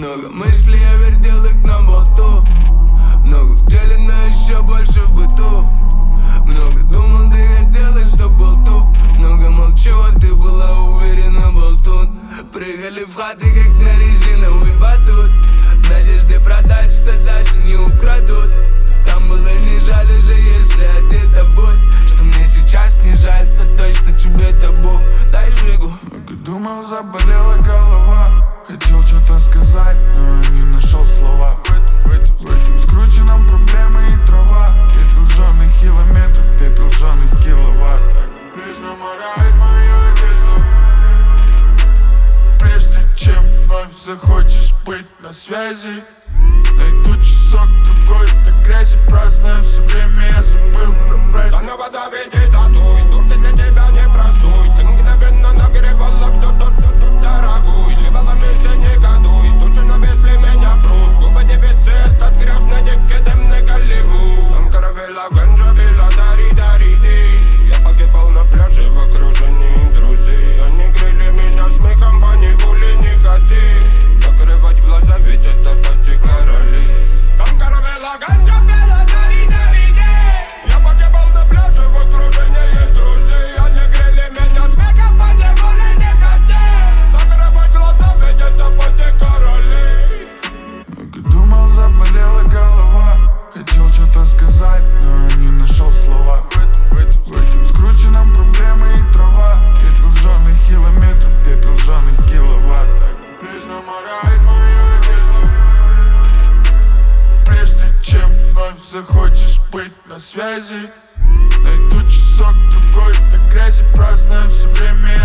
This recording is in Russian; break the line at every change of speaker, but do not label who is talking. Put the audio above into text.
Много мыслей я вертел их на болту. Много в теле, но еще больше в быту. Много думал, ты хотела, чтоб был туп. Много молчу, а ты была уверена, болтун. Прыгали в хаты, как на резиновый батут. Надежды продать, что дальше не украдут. Там было не жаль уже, если одета будь. Что мне сейчас не жаль, то точно тебе табу. Дай жигу.
Много думал, заболела голова. Хотел что-то сказать, но не нашел слова. В этом скрученном проблемы и трава. Пепел жжёных километров, пепел жжёных киловатт. Вечно морает мою одежду. Прежде чем вновь захочешь быть на связи, найду часок другой для грязи. Праздную все время, я забыл про праздник.
Заново доведи татуй, турки для тебя не простой. Ты мгновенно нагревала кто-то дорогой. Либо месяц не годуй, тучи навесли меня пруд. Губы дефицит от грязной дикки дымный Голливуд. Там каравелла, ганджа, била, дари-дари-ди. Я погибал на пляже в окружении друзей. Они грели меня смехом, по неволе не хоти. Закрывать глаза, ведь это пати короли. Там каравелла, ганджа, била, дари-дари-ди. Я погибал на пляже в окружении друзей. Они грели меня смехом, по неволе не хоти. Закрывать глаза, ведь это пати короли.
Много думал, заболела голова. Хотел что-то сказать, но не нашел слова. В этом скрученном проблемы и трава. Пепел жжёных километров, пепел жжёных киловатт. Вечно морает мою одежду. Прежде чем вновь захочешь быть на связи, найду часок другой для грязи. Праздную все время,